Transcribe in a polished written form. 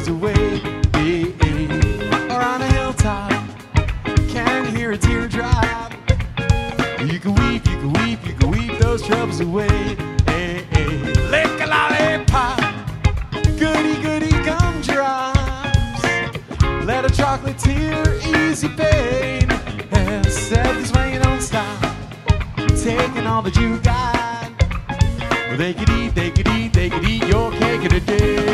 troubles away. Or on a hilltop, can hear a teardrop. You can weep, you can weep, you can weep those troubles away. Lick a lollipop, goody goody gumdrops. Let a chocolate tear ease your pain. Said this way you don't stop, taking all that you got. Well, they could eat, they could eat, they could eat your cake in a day.